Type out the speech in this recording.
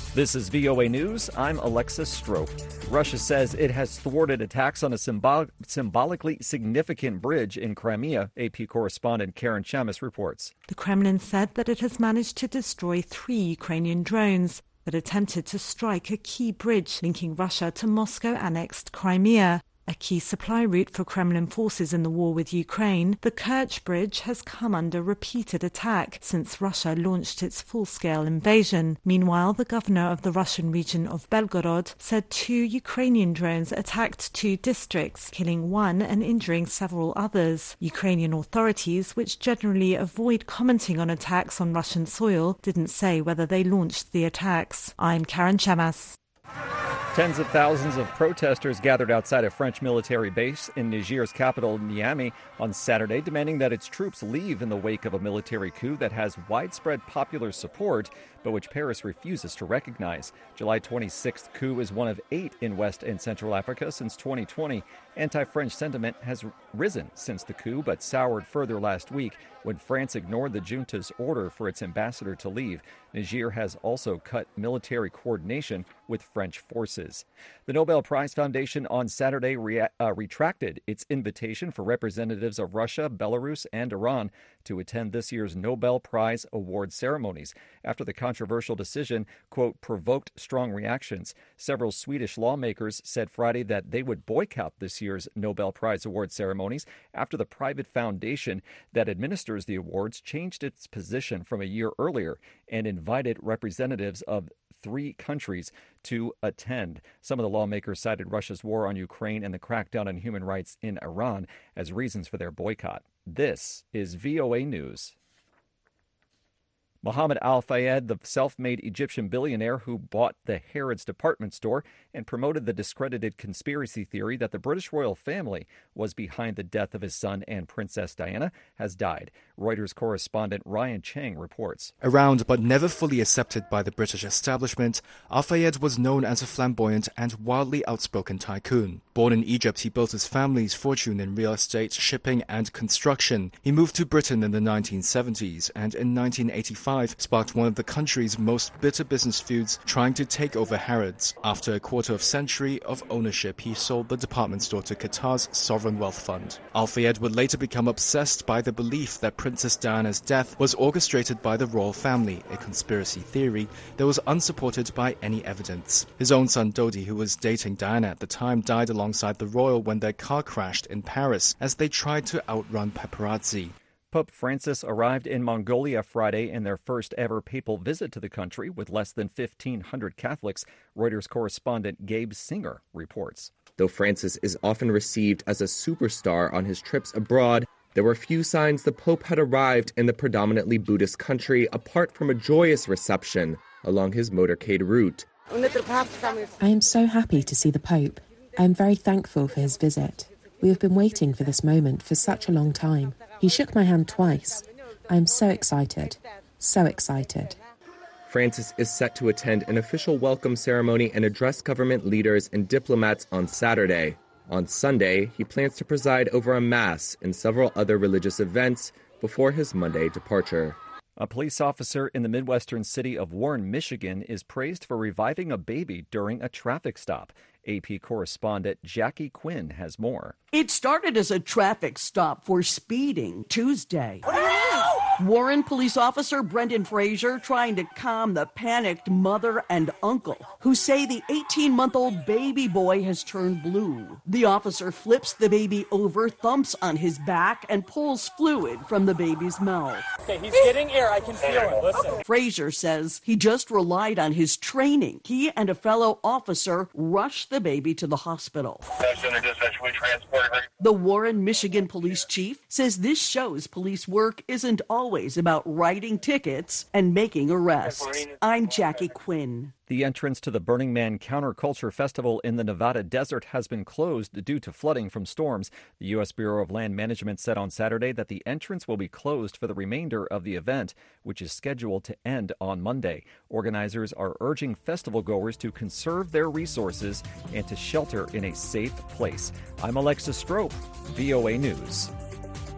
This is VOA News. I'm Alexis Strope. Russia says it has thwarted attacks on a symbolically significant bridge in Crimea, AP correspondent Karen Chamis reports. The Kremlin said that it has managed to destroy 3 Ukrainian drones that attempted to strike a key bridge linking Russia to Moscow-annexed Crimea. A key supply route for Kremlin forces in the war with Ukraine, the Kerch Bridge has come under repeated attack since Russia launched its full-scale invasion. Meanwhile, the governor of the Russian region of Belgorod said 2 Ukrainian drones attacked 2 districts, killing 1 and injuring several others. Ukrainian authorities, which generally avoid commenting on attacks on Russian soil, didn't say whether they launched the attacks. I'm Karen Chamas. Tens of thousands of protesters gathered outside a French military base in Niger's capital, Niamey, on Saturday, demanding that its troops leave in the wake of a military coup that has widespread popular support, but which Paris refuses to recognize. July 26th coup is one of 8 in West and Central Africa since 2020. Anti-French sentiment has risen since the coup, but soured further last week when France ignored the junta's order for its ambassador to leave. Niger has also cut military coordination with French forces. The Nobel Prize Foundation on Saturday retracted its invitation for representatives of Russia, Belarus, and Iran to attend this year's Nobel Prize award ceremonies after the controversial decision, quote, provoked strong reactions. Several Swedish lawmakers said Friday that they would boycott this year's Nobel Prize award ceremonies after the private foundation that administers the awards changed its position from a year earlier and invited representatives of 3 countries to attend. Some of the lawmakers cited Russia's war on Ukraine and the crackdown on human rights in Iran as reasons for their boycott. This is VOA News. Mohammed Al-Fayed, the self-made Egyptian billionaire who bought the Harrods department store and promoted the discredited conspiracy theory that the British royal family was behind the death of his son and Princess Diana, has died. Reuters correspondent Ryan Chang reports. Around but never fully accepted by the British establishment, Al-Fayed was known as a flamboyant and wildly outspoken tycoon. Born in Egypt, he built his family's fortune in real estate, shipping and construction. He moved to Britain in the 1970s and in 1985 sparked one of the country's most bitter business feuds, trying to take over Harrods. After a quarter of a century of ownership, he sold the department store to Qatar's sovereign wealth fund. Al-Fayed would later become obsessed by the belief that Princess Diana's death was orchestrated by the royal family, a conspiracy theory that was unsupported by any evidence. His own son Dodi, who was dating Diana at the time, died alongside the royal when their car crashed in Paris as they tried to outrun paparazzi. Pope Francis arrived in Mongolia Friday in their first ever papal visit to the country with less than 1,500 Catholics, Reuters correspondent Gabe Singer reports. Though Francis is often received as a superstar on his trips abroad, there were few signs the Pope had arrived in the predominantly Buddhist country apart from a joyous reception along his motorcade route. I am so happy to see the Pope. I am very thankful for his visit. We have been waiting for this moment for such a long time. He shook my hand twice. I am so excited. So excited. Francis is set to attend an official welcome ceremony and address government leaders and diplomats on Saturday. On Sunday, he plans to preside over a mass and several other religious events before his Monday departure. A police officer in the Midwestern city of Warren, Michigan, is praised for reviving a baby during a traffic stop. AP correspondent Jackie Quinn has more. It started as a traffic stop for speeding Tuesday. Warren police officer Brendan Fraser trying to calm the panicked mother and uncle who say the 18-month-old baby boy has turned blue. The officer flips the baby over, thumps on his back, and pulls fluid from the baby's mouth. Okay, he's getting air. I can feel it. Listen. Fraser says he just relied on his training. He and a fellow officer rushed the baby to the hospital. The Warren, Michigan police chief says this shows police work isn't always about writing tickets and making arrests. I'm Jackie Quinn. The entrance to the Burning Man Counterculture Festival in the Nevada desert has been closed due to flooding from storms. The U.S. Bureau of Land Management said on Saturday that the entrance will be closed for the remainder of the event, which is scheduled to end on Monday. Organizers are urging festival goers to conserve their resources and to shelter in a safe place. I'm Alexis Strope, VOA News.